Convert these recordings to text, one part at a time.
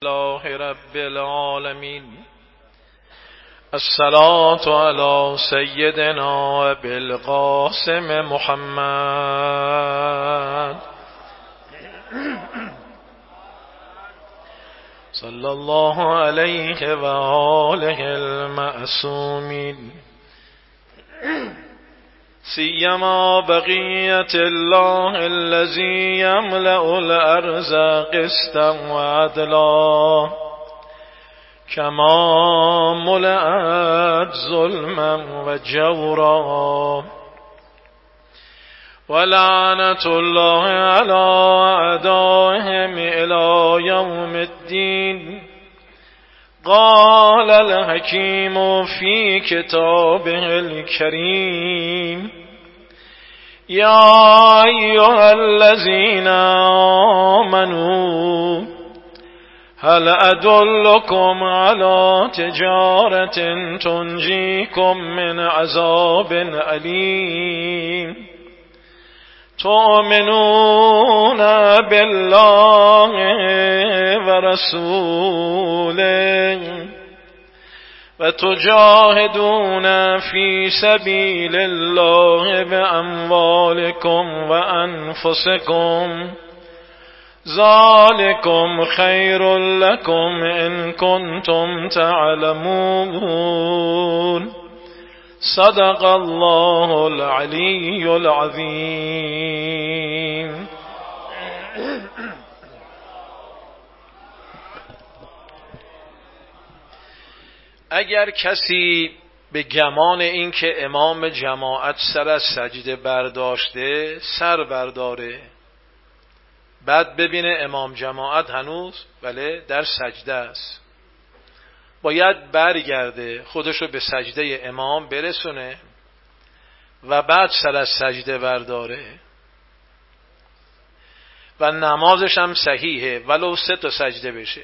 الله رب العالمين. الصلاة على سيدنا أبي القاسم محمد صلى الله عليه وآله المعصومين، سيما بقية الله الذي يملأ الأرض قسطا وعدلا كما ملأت ظلما وجورا، ولعنة الله على أعدائهم إلى يوم الدين. قال الحكيم في كتابه الكريم: يا أيها الذين آمنوا هل أدلكم على تجارة تنجيكم من عذاب أليم تؤمنون بالله ورسوله وتجاهدون في سبيل الله بأموالكم وأنفسكم، ذلكم خير لكم إن كنتم تعلمون. صدق الله العلي العظيم. اگر کسی به گمان این که امام جماعت سر از سجده برداشته سر برداره، بعد ببینه امام جماعت هنوز در سجده است، باید برگرده خودشو به سجده امام برسونه و بعد سر از سجده برداره و نمازش هم صحیحه ولو 3 سجده بشه.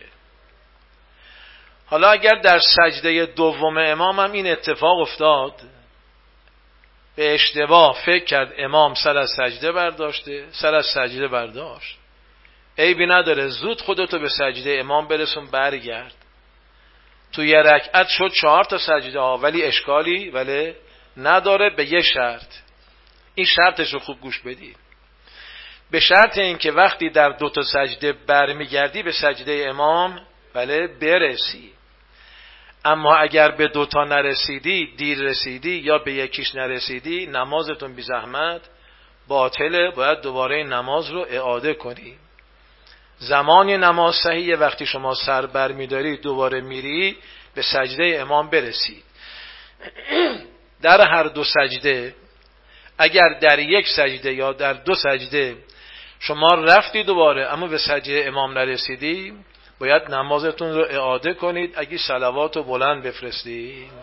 حالا اگر در سجده دوم امام هم این اتفاق افتاد، به اشتباه فکر کرد امام سر از سجده برداشته، سر از سجده برداشت، عیبی نداره، زود خودتو به سجده امام برسون، برگرد. تو یه رکعت شد 4 سجده ها، ولی اشکالی نداره، به یه شرط. این شرطش رو خوب گوش بدید. به شرط این که وقتی در 2 سجده برمیگردی به سجده امام برسی. اما اگر به 2 نرسیدی، دیر رسیدی یا به یکیش نرسیدی، نمازتون بی زحمت باطله، باید دوباره نماز رو اعاده کنی. زمان نماز صحیحه وقتی شما سر بر می‌داری دوباره میری به سجده امام برسید. در هر 2 سجده، اگر در 1 سجده یا در 2 سجده شما رفتی دوباره اما به سجده امام نرسیدی، باید نمازتون رو اعاده کنید. اگه صلوات رو بلند بفرستید.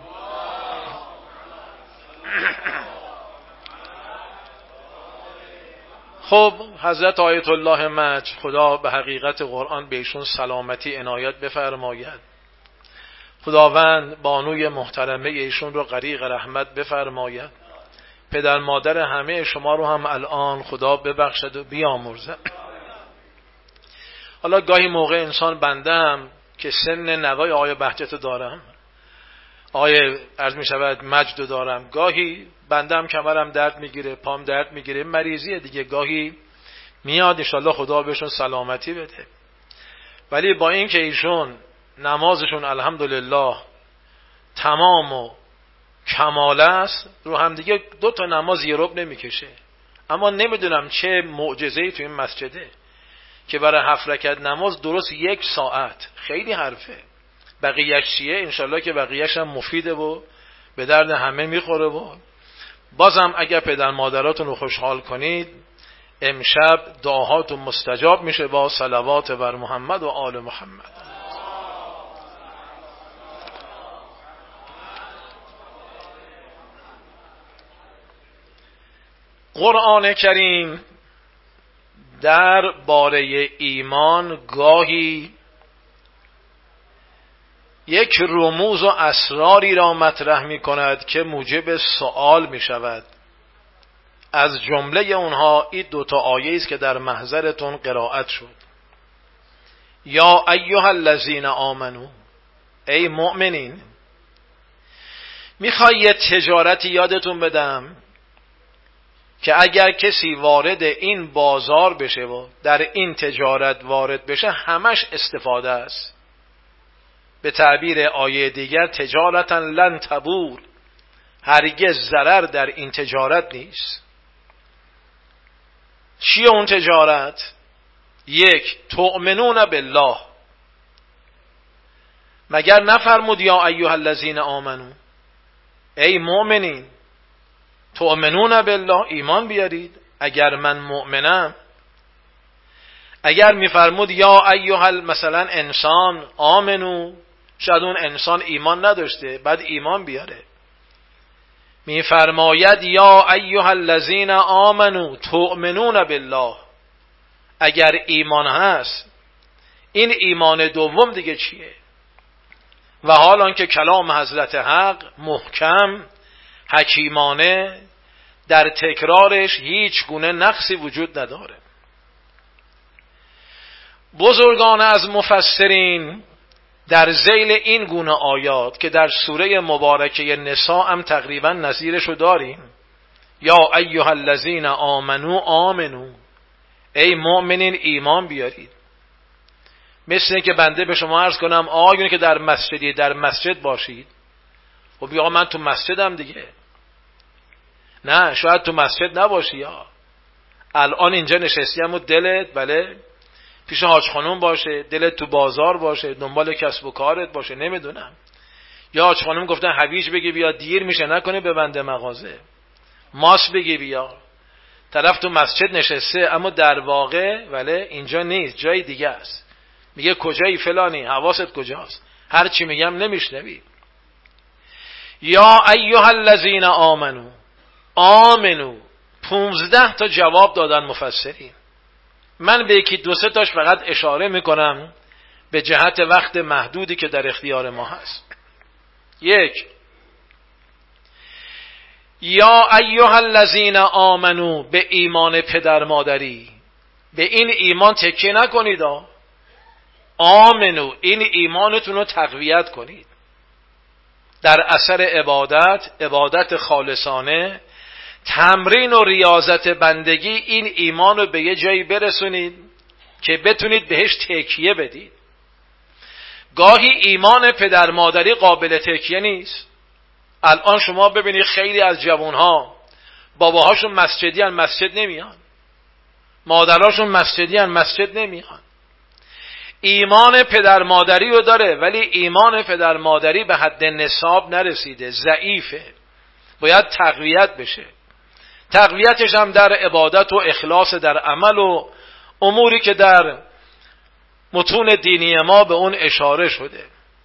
خب حضرت آیت الله مجد خدا به حقیقت قرآن به ایشون سلامتی عنایت بفرماید. خداوند بانوی محترمه ایشون رو غریق رحمت بفرماید. پدر مادر همه شما رو هم الان خدا ببخشد و بیامرزد. حالا گاهی موقع انسان بندم که سن نوای آیه بهجت دارم، آیه عرض می شود مجد دارم، گاهی بندم کمرم درد میگیره، پام درد میگیره، مریضیه دیگه، گاهی میاد انشالله خدا بهشون سلامتی بده. ولی با این که ایشون نمازشون الحمدلله تمام و کمال است، رو هم دیگه 2 نماز یه ربع نمیکشه. اما نمیدونم چه معجزه‌ای تو این مسجده که برای 7 رکعت نماز درست 1 ساعت، خیلی حرفه. بقیه‌اش چیه؟ انشالله که بقیه‌اش هم مفیده و به درد همه میخوره. و بازم اگر پدر مادراتون رو خوشحال کنید، امشب دعاهاتون مستجاب میشه با صلوات بر محمد و آل محمد. قرآن کریم در باره ایمان گاهی یک رموز و اسراری را مطرح می کند که موجب سوال می شود. از جمله اونها این 2 آیه است که در محضرتون قرائت شد. یا ایها الذین آمنو، ای مؤمنین. میخوای یه تجارتی یادتون بدم که اگر کسی وارد این بازار بشه و در این تجارت وارد بشه همش استفاده است. به تعبیر آیه دیگر تجارتا لن تبور، هرگز ضرر در این تجارت نیست. چیه اون تجارت؟ یک، تؤمنون بالله. مگر نفرمود یا ایها الذین آمنو، ای مؤمنین، تؤمنون بالله، ایمان بیارید. اگر من مؤمنم، اگر میفرمود یا ایها مثلا انسان آمنو، شاید اون انسان ایمان نداشته، بعد ایمان بیاره. میفرماید یا ایها الذین آمنو تؤمنون بالله، اگر ایمان هست، این ایمان دوم دیگه چیه؟ و حالان که کلام حضرت حق محکم حکیمانه در تکرارش هیچ گونه نقصی وجود نداره. بزرگان از مفسرین در ذیل این گونه آیات که در سوره مبارکه نساء هم تقریبا نظیرشو داریم، یا ایها الذین آمنو آمنو، ای مؤمنین ایمان بیارید. مثل این که بنده به شما عرض کنم آقایون که در مسجدی، در مسجد باشید. خب یا من تو مسجدم دیگه. نه، شاید تو مسجد نباشی، یا الان اینجا نشستیم و دلت بله پیش حاج خانوم باشه، دلت تو بازار باشه، دنبال کسب و کارت باشه، نمیدونم. یا حاج خانوم گفتن هویج بگی بیا، دیر میشه نکنه ببنده مغازه. ماس بگی بیا. طرف تو مسجد نشسته اما در واقع ولی اینجا نیست، جای دیگه است. میگه کجایی فلانی، حواست کجاست؟ هر چی میگم نمیشنوی. یا ایها الذین آمنو آمنو، 15 تا جواب دادن مفسرین. من به یکی دو سه تاش فقط اشاره میکنم به جهت وقت محدودی که در اختیار ما هست. یک، یا ایها الذین آمنو، به ایمان پدر مادری، به این ایمان تکیه نکنید. آمنو، این ایمانتون رو تقویت کنید در اثر عبادت خالصانه، تمرین و ریاضت بندگی. این ایمان رو به یه جایی برسونید که بتونید بهش تکیه بدید. گاهی ایمان پدر مادری قابل تکیه نیست. الان شما ببینید خیلی از جوانها باباهاشون مسجدی ان، مسجد نمیان، مادرهاشون مسجدی ان، مسجد نمیان. ایمان پدر مادری رو داره ولی ایمان پدر مادری به حد نصاب نرسیده، ضعیفه، باید تقویت بشه. تقویتش هم در عبادت و اخلاص در عمل و اموری که در متون دینی ما به اون اشاره شده.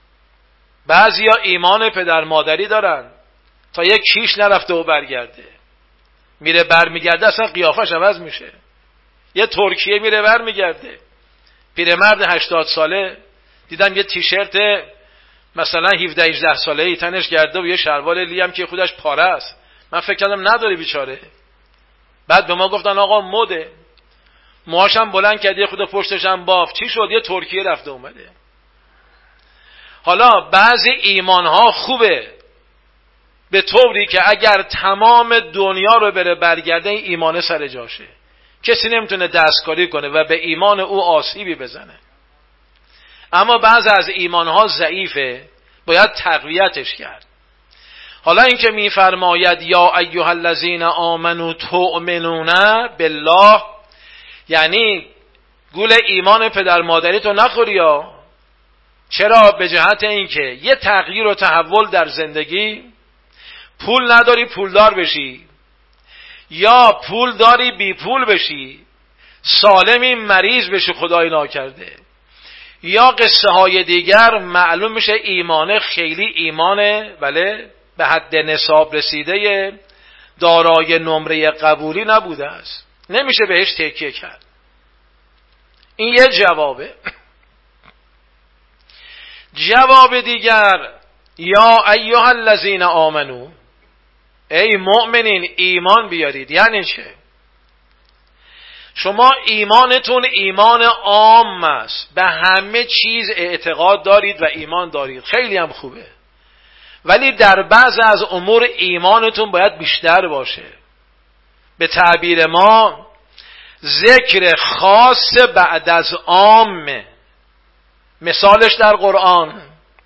بعضیا ایمان پدر مادری دارن تا یک کیش نرفته و برگرده، میره برمیگرده اصلا قیافش عوض میشه. یه ترکیه میره برمیگرده، پیرمرد 80 ساله دیدم یه تیشرت مثلا 17-18 ساله‌ای تنش کرده و یه شلوار لی هم که خودش پاره است. من فکر کردم نداره بیچاره. بعد به ما گفتن آقا مده، موهاشم بلند کرده، خود پشتش هم باف. چی شد؟ یه ترکیه رفته اومده. حالا بعضی ایمانها خوبه به طوری که اگر تمام دنیا رو بره برگرده این ایمان سر جاشه، کسی نمیتونه دستکاری کنه و به ایمان او آسیبی بزنه. اما بعض از ایمانها ضعیفه، باید تقویتش کرد. حالا اینکه میفرماید یا ایها الذین آمنو تؤمنون بالله، یعنی گول ایمان پدر مادری تو نخوری ها. چرا؟ به جهت اینکه یه تغییر و تحول در زندگی، پول نداری پولدار بشی، یا پول داری بی پول بشی، سالمی مریض بشی خدای ناکرده، یا قصه های دیگر معلوم میشه ایمان خیلی ایمانه ولی به حد نصاب رسیده، دارای نمره قبولی نبوده است، نمیشه بهش تکیه کرد. این یه جوابه. جواب دیگر یا ایها الذین آمنو، ای مؤمنین ایمان بیارید. یعنی چه؟ شما ایمانتون ایمان عام است، به همه چیز اعتقاد دارید و ایمان دارید، خیلی هم خوبه، ولی در بعض از امور ایمانتون باید بیشتر باشه. به تعبیر ما ذکر خاص بعد از عام. مثالش در قرآن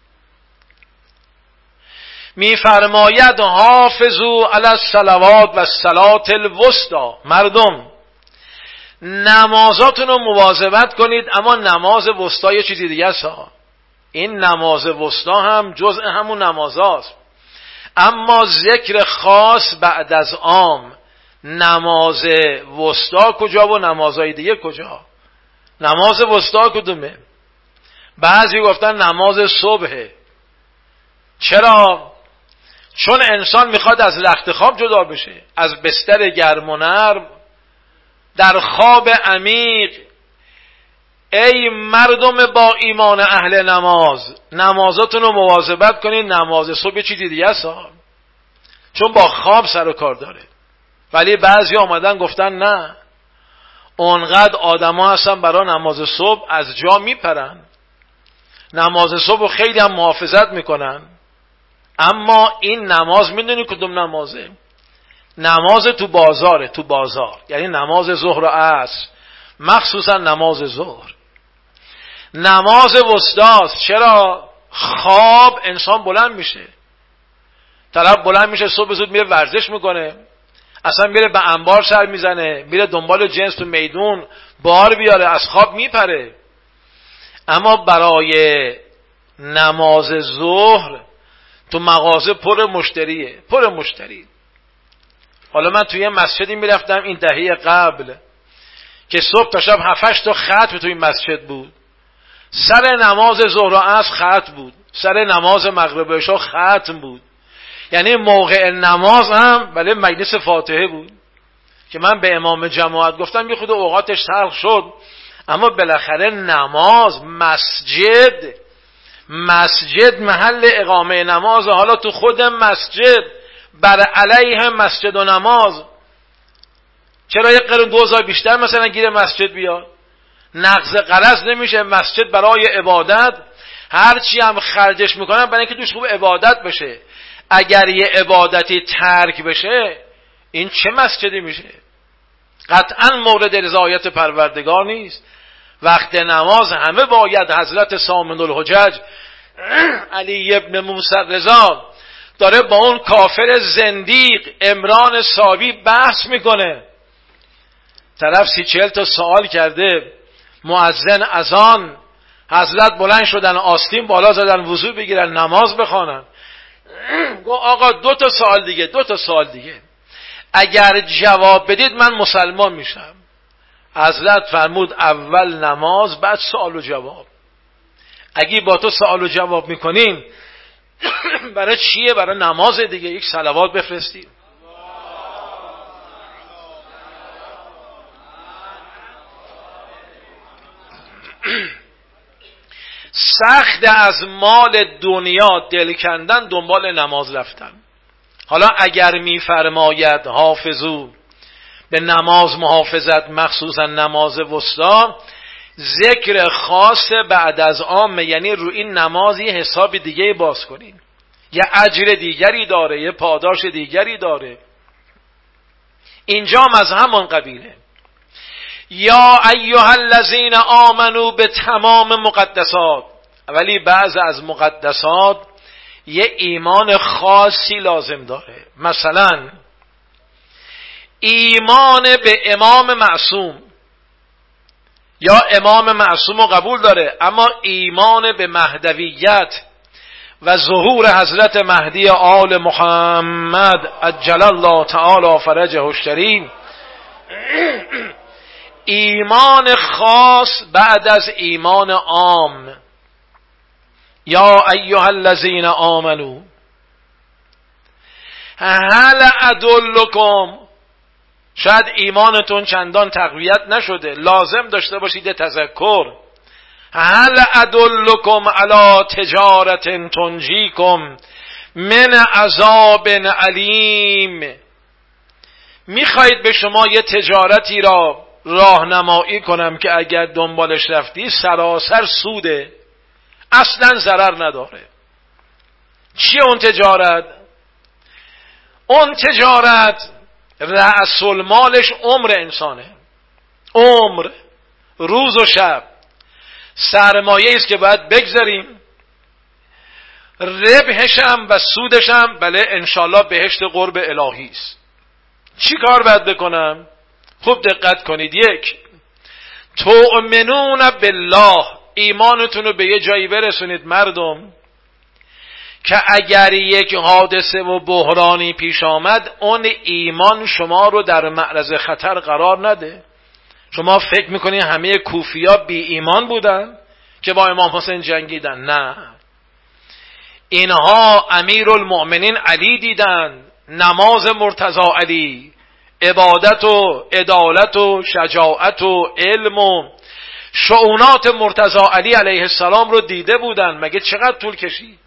میفرماید حافظوا علی الصلوات و الصلاة الوسطی، مردم نمازاتون رو مواظبت کنید، اما نماز وسطی یه چیزی دیگه است. این نماز وسطی هم جزء همون نمازاست، اما ذکر خاص بعد از عام. نماز وسطی کجا و نمازهای دیگه کجا؟ نماز وسطی کدومه؟ بعضی گفتن نماز صبحه. چرا؟ چون انسان میخواد از رخت خواب جدا بشه، از بستر گرم و نرم در خواب عمیق. ای مردم با ایمان اهل نماز، نمازاتون رو مواظبت کنید. نماز صبح چیزی دیگه است، چون با خواب سر و کار داره. ولی بعضی آمدن گفتن نه، اونقدر آدما هستن برای نماز صبح از جا میپرن، نماز صبح خیلی هم محافظت میکنن، اما این نماز میدونی کدوم نمازه؟ نماز تو بازاره، تو بازار، یعنی نماز ظهر و عصر، مخصوصا نماز ظهر. نماز وسطاست. چرا؟ خواب انسان بلند میشه، طرف بلند میشه صبح زود میره ورزش میکنه، اصلا میره به انبار سر میزنه، میره دنبال جنس تو میدون بار بیاره، از خواب میپره. اما برای نماز ظهر تو مغازه پر مشتریه، پر مشتری. حالا من توی مسجدی میرفتم این دهه قبل که صبح تا شب 7-8 تا ختم توی مسجد بود، سر نماز ظهر و عصر ختم بود، سر نماز مغرب و عشا ختم بود. یعنی موقع نماز هم ولی مجلس فاتحه بود که من به امام جماعت گفتم یه خود اوقاتش تلخ شد، اما بالاخره نماز، مسجد محل اقامه نماز. حالا تو خود مسجد بر علیه مسجد و نماز، چرا یک قرن 2000 بیشتر مثلا گیر مسجد بیاد؟ نقض قرض نمیشه. مسجد برای عبادت هرچی هم خرجش میکنن برای اینکه توش خوب عبادت بشه. اگر یه عبادتی ترک بشه این چه مسجدی میشه؟ قطعا مورد رضایت پروردگار نیست. وقت نماز همه باید. حضرت سامن الحجج علی ابن موسی رضا داره با اون کافر زندیق عمران صابی بحث میکنه، طرف 30-40 تا سوال کرده، مؤذن اذان، حضرت بلند شدن آستین بالا زدن وضو بگیرن نماز بخوانن. گو آقا 2 تا سوال دیگه اگر جواب بدید من مسلمان میشم. حضرت فرمود اول نماز بعد سوال و جواب. اگه با تو سوال و جواب میکنیم برای چیه؟ برای نماز دیگه. یک صلوات بفرستیم. سخت از مال دنیا دل کندن دنبال نماز رفتن. حالا اگر میفرماید حافظو، به نماز محافظت، مخصوصا نماز وسطی، ذکر خاص بعد از عام، یعنی رو این نماز یه حساب دیگه باز کنین، یه اجر دیگری داره، یه پاداش دیگری داره. اینجام از همون قبیله. یا ایها الذین آمنو به تمام مقدسات، ولی بعض از مقدسات یه ایمان خاصی لازم داره. مثلا ایمان به امام معصوم، یا امام معصوم رو قبول داره اما ایمان به مهدویت و ظهور حضرت مهدی آل محمد عجل الله تعالی فرجه الشریف، ایمان خاص بعد از ایمان عام. یا ایها الذین آمنو هل ادلکم، شاید ایمانتون چندان تقویت نشده، لازم داشته باشید تذکر. هل ادلکم علی تجارت تنجیکم من عذاب علیم، میخواید به شما یه تجارتی را راهنمایی کنم که اگر دنبالش رفتی سراسر سوده، اصلا ضرر نداره. چیه اون تجارت؟ اون تجارت رأس المالش عمر انسانه، عمر، روز و شب، سرمایه است که باید بگذاریم، ربحشم و سودشم بله انشالله بهشت قرب الهی است. چی کار باید بکنم؟ خوب دقت کنید. یک، تؤمنون بالله، ایمانتون رو به یه جایی برسونید مردم که اگر یک حادثه و بحرانی پیش آمد اون ایمان شما رو در معرض خطر قرار نده. شما فکر میکنید همه کوفیا بی ایمان بودن که با امام حسین جنگیدن؟ نه، اینها امیرالمؤمنین علی دیدن، نماز مرتضی علی، عبادت و عدالت و شجاعت و علم و شؤونات مرتضی علی علیه السلام رو دیده بودن. مگه چقدر طول کشید؟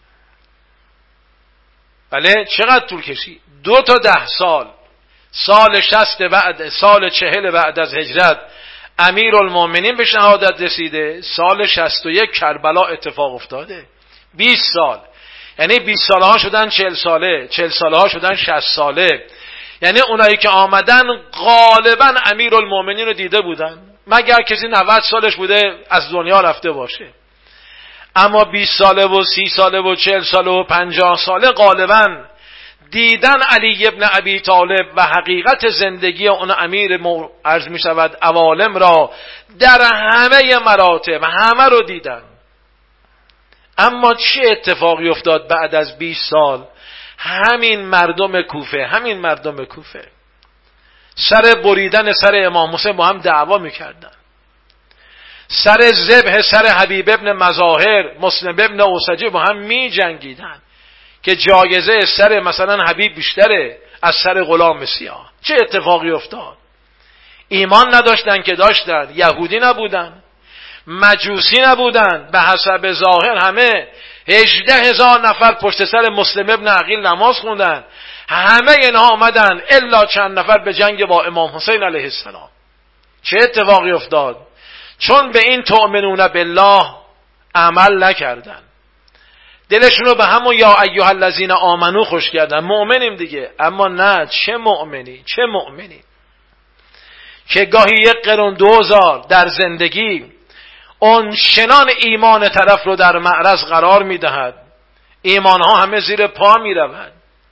بله چقدر طول کشید؟ 2 تا 10 سال، سال 60 بعد، سال 40 بعد از هجرت امیرالمؤمنین به شهادت رسیده، سال 61 کربلا اتفاق افتاده. 20 سال، یعنی 20 ساله ها شدن 40 ساله، 40 ساله ها شدن 60 ساله. یعنی اونایی که آمدن غالبا امیرالمؤمنین رو دیده بودن، مگر کسی 90 سالش بوده از دنیا رفته باشه. اما 20 ساله و 30 ساله و 40 ساله و 50 ساله غالبا دیدن علی ابن ابی طالب و حقیقت زندگی اون امیر عرض می شود عوالم را در همه مراتب، همه رو دیدن. اما چه اتفاقی افتاد بعد از 20 سال؟ همین مردم کوفه سر بریدن سر امام حسین با هم دعوا میکردن، سر ذبح سر حبیب ابن مظاهر، مسلم ابن اوسجی با هم می جنگیدن که جایزه سر مثلا حبیب بیشتره از سر غلام سیاه. چه اتفاقی افتاد؟ ایمان نداشتن که داشتن، یهودی نبودن، مجوسی نبودن، به حسب ظاهر همه 18,000 نفر پشت سر مسلم ابن عقیل نماز خوندن، همه اینها آمدن الا چند نفر به جنگ با امام حسین علیه السلام. چه اتفاقی افتاد؟ چون به این تؤمنون بالله عمل نکردن، دلشون رو به همون یا ایها الذین آمنو خوش کردن، مؤمنیم دیگه. اما نه، چه مؤمنی که گاهی 1 قرون 2000 در زندگی اون شنان ایمان طرف رو در معرض قرار میدهد، ایمانها همه زیر پا میرود.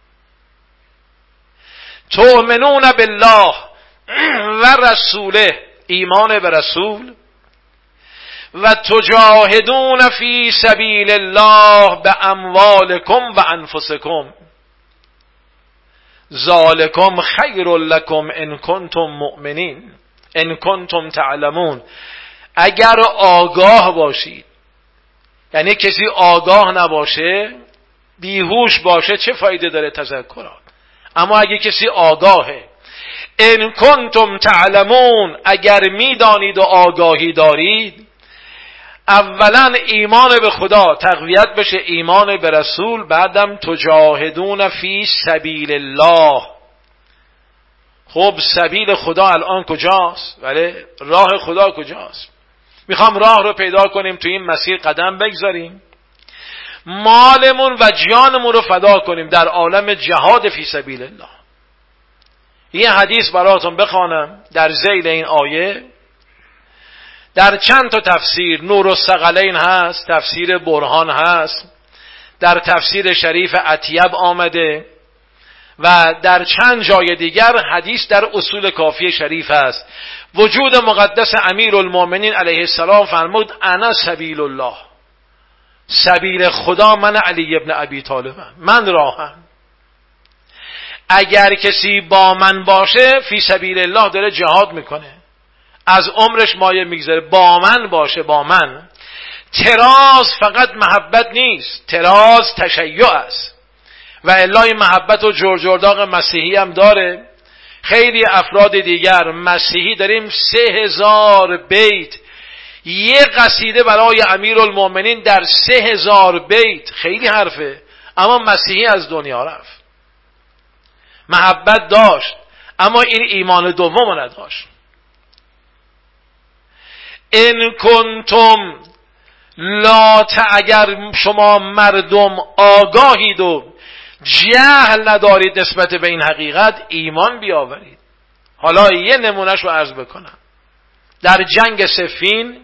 تؤمنون بالله و رسوله، ایمان به رسول، و تجاهدون فی سبیل الله باموالکم و انفسکم ذالکم خیر لکم ان کنتم مؤمنین ان کنتم تعلمون. اگر آگاه باشید، یعنی کسی آگاه نباشه، بیهوش باشه، چه فایده داره تذکرات؟ اما اگه کسی آگاهه، ان کنتم تعلمون، اگر میدانید و آگاهی دارید، اولا ایمان به خدا تقویت بشه، ایمان به رسول، بعدم تجاهدون فی سبیل الله. خب سبیل خدا الان کجاست؟ ولی راه خدا کجاست؟ میخوام راه رو پیدا کنیم، تو این مسیر قدم بگذاریم، مالمون و جانمون رو فدا کنیم در عالم جهاد فی سبیل الله. یه حدیث براتون بخوانم در ذیل این آیه. در چند تا تفسیر، نور الثقلین هست، تفسیر برهان هست، در تفسیر شریف اطیب آمده و در چند جای دیگر حدیث در اصول کافیه شریف هست. وجود مقدس امیرالمؤمنین علیه السلام فرمود انا سبیل الله، سبیل خدا من علی ابن ابی طالبم، من راهم. اگر کسی با من باشه فی سبیل الله داره جهاد میکنه، از عمرش مایه میگذاره، با من باشه، با من. تراز فقط محبت نیست، تراز تشیع است و الا این محبت و جرجرداغ مسیحی هم داره. خیلی افراد دیگر مسیحی داریم 3000 بیت یه قصیده برای امیرالمؤمنین در 3000 بیت، خیلی حرفه. اما مسیحی از دنیا رفت. محبت داشت اما این ایمان دوم نداشت. ان کنتم لا اگر شما مردم آگاهید و جهل ندارید نسبت به این حقیقت، ایمان بیاورید. حالا یه نمونهش رو عرض بکنم. در جنگ صفین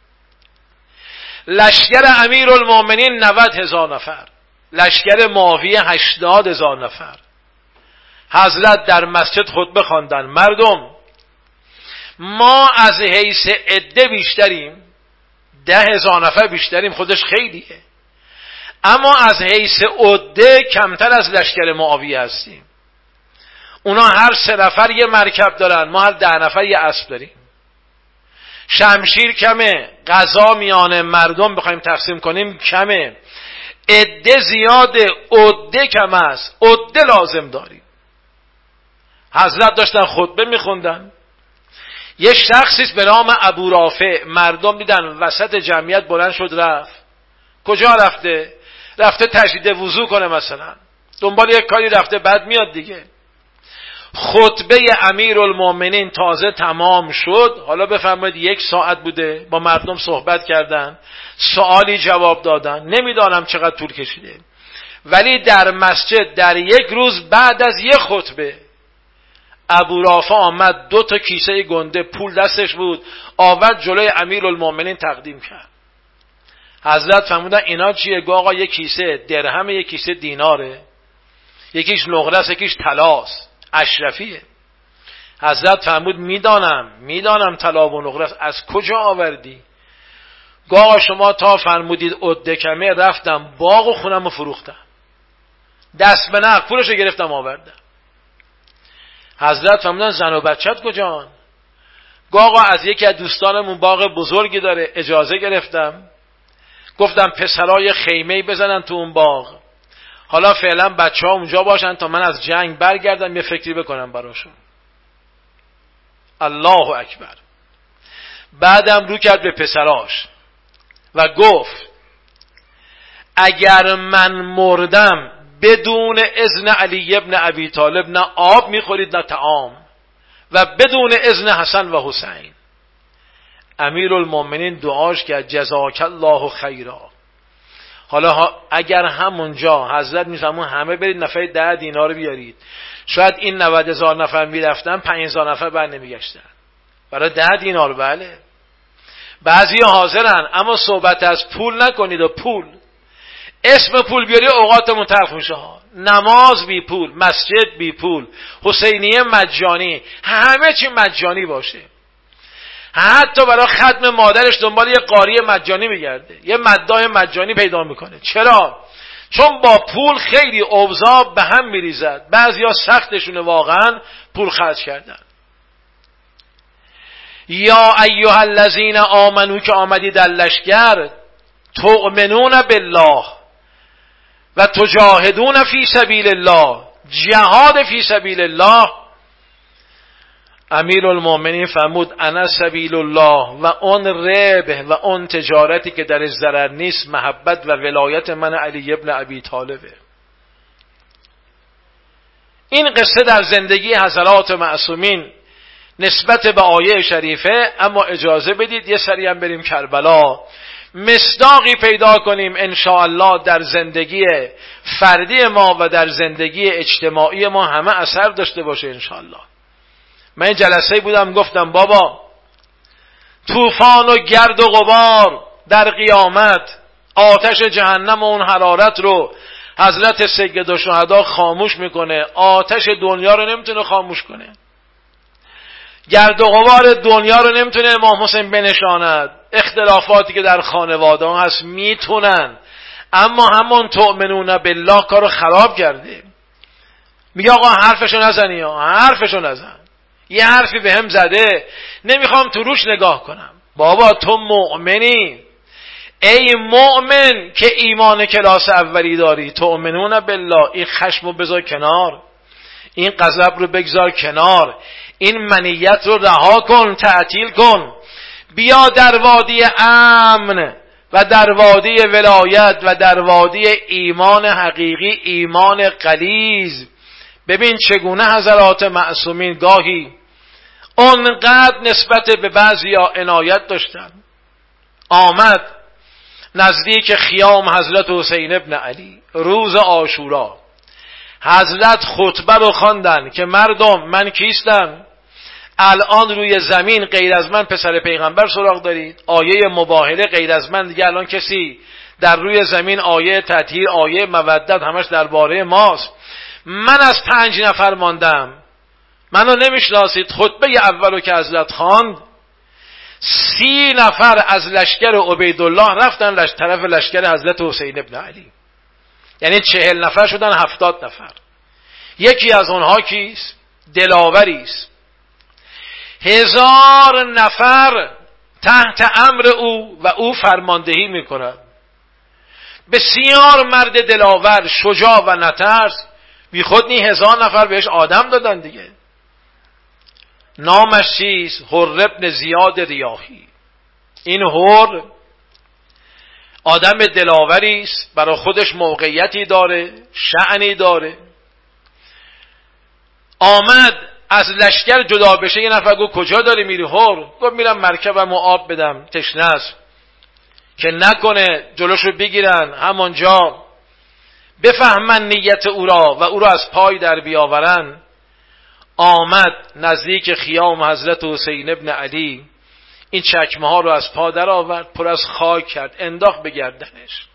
لشکر امیرالمومنین 90,000 نفر، لشکر معاویه 80,000 نفر. حضرت در مسجد خطبه خواندن: مردم، ما از حیث عده بیشتریم، 10,000 نفر بیشتریم، خودش خیلیه، اما از حیث عده کمتر از لشکر معاویه هستیم. اونا هر 3 نفر یه مرکب دارن، ما هر 10 نفر یه اسب داریم. شمشیر کمه، غذا میان مردم بخوایم تقسیم کنیم کمه، عده زیاده، عده کم است، عده لازم داریم. حضرت داشتن خطبه میخوندن، یه شخصی به نام ابو رافع، مردم دیدن وسط جمعیت بلند شد رفت. کجا رفته؟ رفته تجدید وضو کنه مثلا، دنبال یک کاری رفته، بعد میاد دیگه. خطبه امیرالمومنین تازه تمام شد، حالا بفرمایید 1 ساعت بوده، با مردم صحبت کردن، سوالی جواب دادن، نمیدانم چقدر طول کشیده، ولی در مسجد در 1 روز بعد از 1 خطبه ابو رافع آمد 2 تا کیسه گنده پول دستش بود، آورد جلوی امیرالمومنین تقدیم کرد. حضرت فرمودن اینا چیه؟ گفت آقا 1 کیسه درهم، 1 کیسه دیناره، یکیش نقره است، یکیش طلاست، اشرفیه. حضرت فرمود میدانم طلا و نقره است، از کجا آوردی؟ گفت آقا شما تا فرمودید عده کمه، رفتم باغ و خونم رو فروختم، دست به نقد پولش رو گرفتم آوردم. حضرت فرمودن زن و بچت کجان؟ گفت آقا از یکی از دوستانمون باغ بزرگی داره، اجازه گرفتم، گفتم پسرای خیمه‌ای بزنن تو اون باغ، حالا فعلا بچه ها اونجا باشن تا من از جنگ برگردم یه فکری بکنم براشون. الله اکبر. بعدم رو کرد به پسراش و گفت اگر من مردم بدون اذن علی ابن ابی طالب نه آب میخورید نه طعام، و بدون اذن حسن و حسین. امیرالمومنین دعاش کرد جزاک الله خیرا. حالا اگر همونجا حضرت میفهمون همه برید نفر 10 دینار بیارید، شاید این 90,000 نفر میرفتن 5,000 نفر بر نمیگشتن برای 10 دینار. بله بعضی حاضرن، اما صحبت از پول نکنید. و پول، اسم پول بیاری اوقاتمون تلخ میشه ها. نماز بی پول، مسجد بی پول، حسینیه مجانی، همه چی مجانی باشه. حتی برای ختم مادرش دنبال یه قاری مجانی میگرده، یه مداح مجانی پیدا میکنه. چرا؟ چون با پول خیلی اوضاع به هم میریزد، بعضیا سختشونه واقعا پول خرج کردن. یا ایها الذین آمنو که آمدی در لشکر، تؤمنون بالله و تجاهدون فی سبیل الله، جهاد فی سبیل الله. امیرالمومنین فرمود انا سبیل الله و اون ربح و اون تجارتی که در ضرر نیست، محبت و ولایت من علی ابن ابی طالبه. این قصه در زندگی حضرات معصومین نسبت به آیه شریفه. اما اجازه بدید یه سری هم بریم کربلا، مصداقی پیدا کنیم انشاءالله در زندگی فردی ما و در زندگی اجتماعی ما همه اثر داشته باشه انشاءالله. من این جلسه بودم گفتم بابا طوفان و گرد و غبار در قیامت، آتش جهنم و اون حرارت رو حضرت سیدالشهدا خاموش میکنه، آتش دنیا رو نمیتونه خاموش کنه، گرد و غبار دنیا رو نمیتونه امام حسین بنشاند. اختلافاتی که در خانواده هست میتونن، اما همون تؤمنون بالله کارو خراب کرده. میگه آقا حرفشو نزنی، حرفشو نزن. یه حرفی به هم زده نمیخوام تو روش نگاه کنم. بابا تو مؤمنی، ای مؤمن که ایمان کلاس اولی داری، تؤمنون بالله. این خشمو بذار کنار، این غضب رو بگذار کنار، این منیت رو رها کن، تعطیل کن، بیا در وادی امن و در وادی ولایت و در وادی ایمان حقیقی، ایمان غلیظ. ببین چگونه حضرات معصومین گاهی اونقدر نسبت به بعضیا عنایت داشتن، آمد نزدیک خیام حضرت حسین ابن علی روز عاشورا. حضرت خطبه رو خواندن که مردم من کیستم؟ الان روی زمین غیر از من پسر پیغمبر سراغ دارید؟ آیه مباهله غیر از من دیگه الان کسی در روی زمین؟ آیه تطهیر، آیه مودت همش درباره ماست. من از 5 نفر ماندم، منو نمیشناسید؟ خطبه اولو که حضرت خواند 30 نفر از لشکر عبیدالله رفتن طرف لشکر حضرت حسین ابن علی، یعنی 40 نفر شدن 70 نفر. یکی از اونها کیست؟ دلاوریست. 1000 نفر تحت امر او و او فرماندهی میکنند. بسیار مرد دلاور، شجاع و نترس. بی خود نی 1000 نفر بهش آدم دادن دیگه. نامش چیست؟ حر ابن زیاد ریاحی. این حر آدم دلاوری است، برای خودش موقعیتی داره، شأنی داره. آمد از لشکر جدا بشه. یه نفر گفت کجا داری میری حر؟ گفت میرم مرکبم و آب بدم، تشنه است، که نکنه جلوشو بگیرن همونجا بفهمن نیت او را و او را از پای در بیاورن. آمد نزدیک خیام حضرت حسین ابن علی، این چکمه ها رو از پا در آورد، پر از خاک کرد، انداخت به گردنش.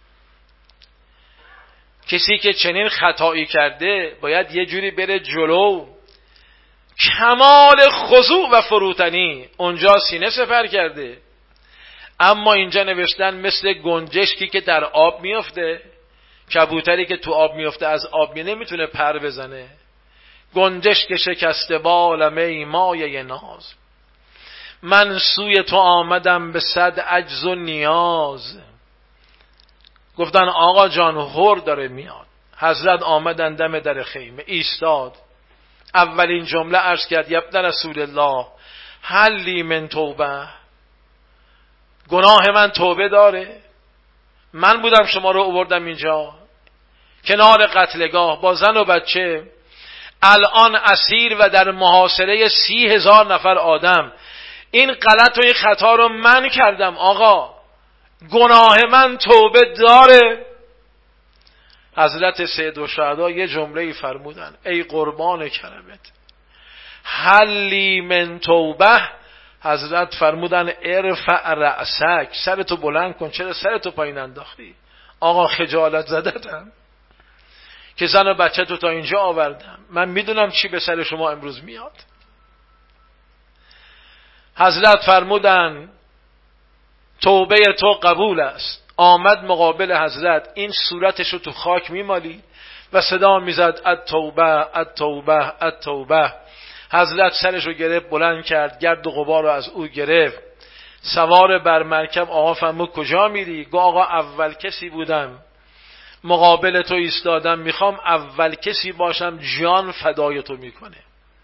کسی که چنین خطایی کرده باید یه جوری بره جلو، کمال خضوع و فروتنی. اونجا سینه سپر کرده، اما اینجا نوشتن مثل گنجشکی که در آب میفته. کبوتری که تو آب میفته از آب نمیتونه پر بزنه. گنجشک شکسته بالم ای مایه ناز، من سوی تو آمدم به 100 عجز و نیاز. گفتن آقا جان حر داره میاد. حضرت آمدن دم در خیمه ایستاد. اولین جمله عرض کرد یبن رسول الله هل لی من توبه؟ گناه من توبه داره؟ من بودم شما رو آوردم اینجا کنار قتلگاه با زن و بچه، الان اسیر و در محاصره 30,000 نفر آدم. این غلط و این خطا رو من کردم آقا، گناه من توبه داره؟ حضرت سید الشهدا یه جمله فرمودن ای قربان کرمت هل لی من توبه. حضرت فرمودن ارفع رأسک، سرتو بلند کن، چرا سرتو پایین انداختی؟ آقا خجالت زدتم که زن و بچه تو تا اینجا آوردم، من میدونم چی به سر شما امروز میاد. حضرت فرمودن توبه تو قبول است. آمد مقابل حضرت، این صورتشو تو خاک میمالی و صدا میزد التوبه التوبه التوبه. حضرت سرشو گرفت بلند کرد، گرد و غبار رو از او گرفت. سوار بر مرکب آقا فرمود کجا میری؟ گفت آقا اول کسی بودم مقابل تو ایستادم، میخوام اول کسی باشم جان فدای تو میکنه.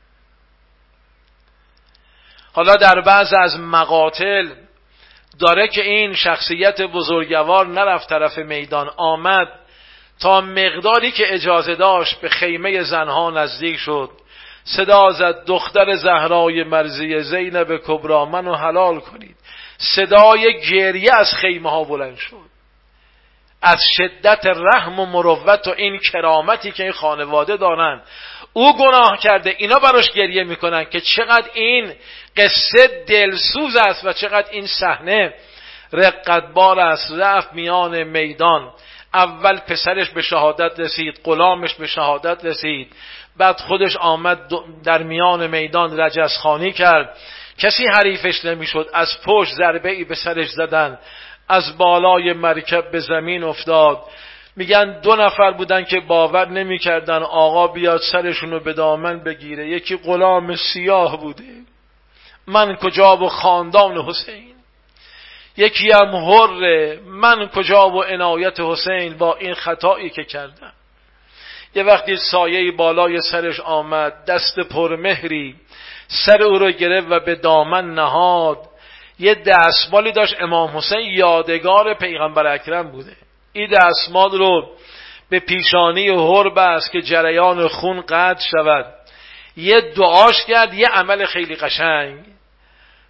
حالا در بعض از مقاتل داره که این شخصیت بزرگوار نرفت طرف میدان، آمد تا مقداری که اجازه داشت به خیمه زنها نزدیک شد، صدا زد دختر زهرای مرضیه زینب کبرا منو حلال کنید. صدای گریه از خیمه ها بلند شد از شدت رحم و مروت و این کرامتی که این خانواده دارن. او گناه کرده، اینا براش گریه میکنن که چقدر این قصه دلسوز است و چقدر این صحنه رقتبار است. رفت میان میدان، اول پسرش به شهادت رسید، غلامش به شهادت رسید، بعد خودش آمد در میان میدان رجزخوانی کرد. کسی حریفش نمیشد. از پشت ضربه ای به سرش زدن، از بالای مرکب به زمین افتاد. میگن 2 نفر بودن که باور نمیکردن آقا بیاد سرشونو به دامن بگیره. یکی غلام سیاه بوده، من کجا و خاندان حسین، یکی هم حر، من کجا و عنایت حسین با این خطایی که کردم. یه وقتی سایه بالای سرش آمد، دست پرمهری سر او رو گرفت و به دامن نهاد. یه دستمالی داشت امام حسین یادگار پیغمبر اکرم بوده، این دستمال رو به پیشانی حر بست که جریان خون قطع شود. یه دعاش کرد، یه عمل خیلی قشنگ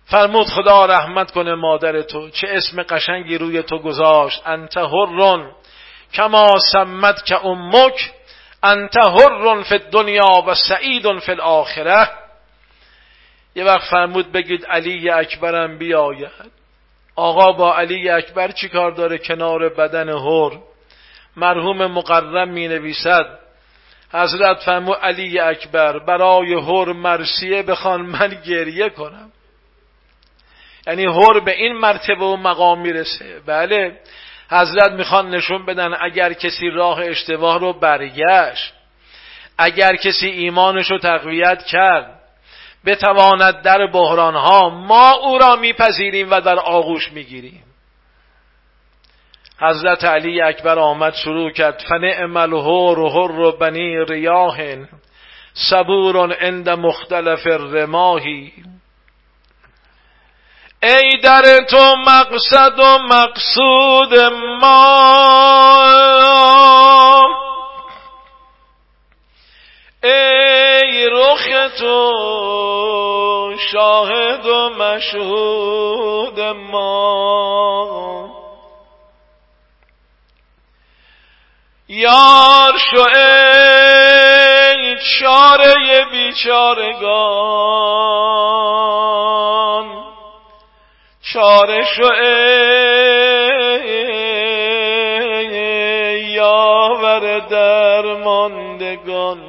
فرمود خدا رحمت کنه مادر تو، چه اسم قشنگی روی تو گذاشت، انت حرٌ کما سمت که امک، انت حرٌ فی الدنیا و سعید فی الاخره. یه وقت فرمود بگید علی اکبرم بیاید. آقا با علی اکبر چی کار داره کنار بدن حر؟ مرحوم مقرم می نویسد حضرت فرمود علی اکبر برای حر مرثیه بخوان من گریه کنم. یعنی حر به این مرتبه و مقام میرسه. بله، حضرت میخوان نشون بدن اگر کسی راه اشتباه رو برگشت، اگر کسی ایمانش رو تقویت کرد، بتواند در بحرانها ما او را میپذیریم و در آغوش میگیریم. حضرت علی اکبر آمد شروع کرد فنعم الحر حر بنی ریاح صبور عند مختلف الرماحی. ای در تو مقصد و مقصود ما، ای رخ تو شاهد و مشهود ما. یار شو ای چاره بیچارگان، چاره شو ای یاور درماندگان.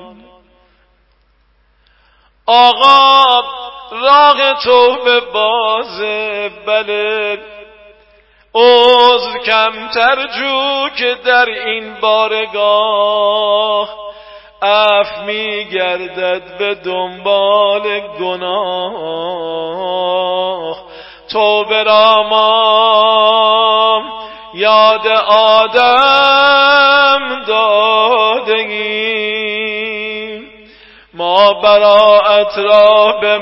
آقا راه توبه بازه، بله عذر کمتر جو که در این بارگاه عفو می‌گردد به دنبال گناه. توبه را ما یاد آدم دادیم، ما براءت را به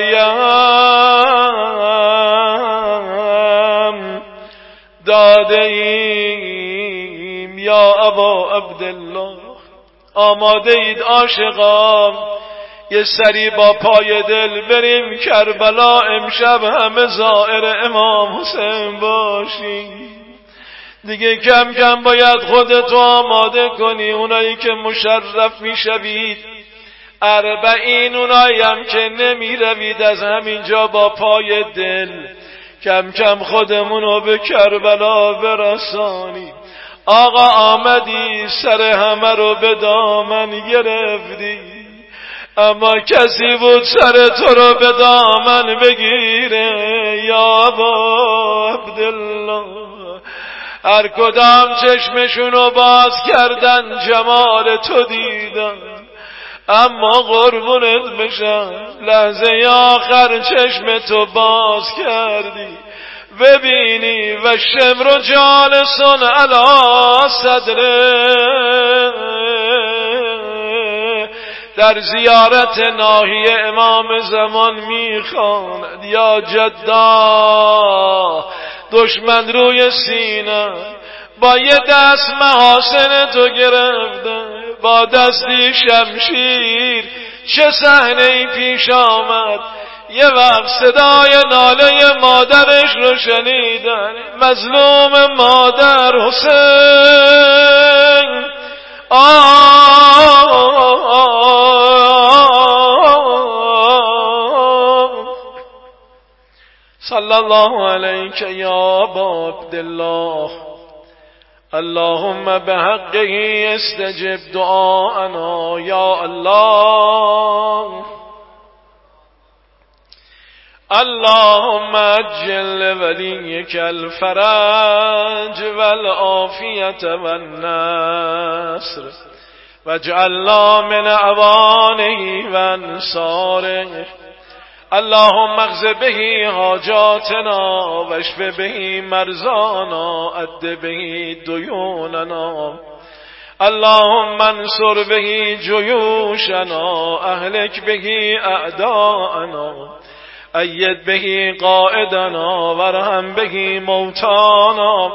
مریم داده ایم. یا ابا عبدالله آماده اید عاشقان یه سری با پای دل بریم کربلا امشب همه زائر امام حسین باشیم. دیگه کم کم باید خودتو آماده کنی. اونایی که مشرف میشوید 40، اونایی هم که نمی روید از همینجا با پای دل کم کم خودمونو به کربلا برسانیم. آقا آمدی سر همه رو به دامن گرفتی، اما کسی بود سر تو رو به دامن بگیره. یا ابا عبدالله هر کدام چشمشونو باز کردن جمال تو دیدن، اما قربونت بشم لحظه آخر چشم تو باز کردی ببینی و شمر جالسون علی صدره در زیارت ناحیه امام زمان میخواند یا جدا دشمن روی سینه با یه دست محاسن تو گرفته، با دستی شمشیر چه صحنه‌ای پیش آمد. یه وقت صدای ناله مادرش رو شنیدن، مظلوم مادر حسین صلی الله علیک یا ابا عبدالله اللهم بحقه استجب دعاءنا یا الله. اللهم عجل وليك الفرج والعافية والنصر واجعلنا من أعوانه وأنصاره. اللهم اقض به حاجاتنا واشف به مرضانا اد به ديوننا. اللهم انصر به جيوشنا اهلك به اعداءنا اید به قائدنا وارحم به موتانا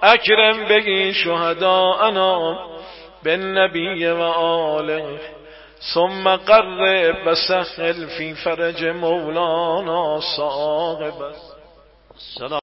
اکرم به شهداءنا بالنبی و آله ثم قرب و سخل فی فرج مولانا صاحب.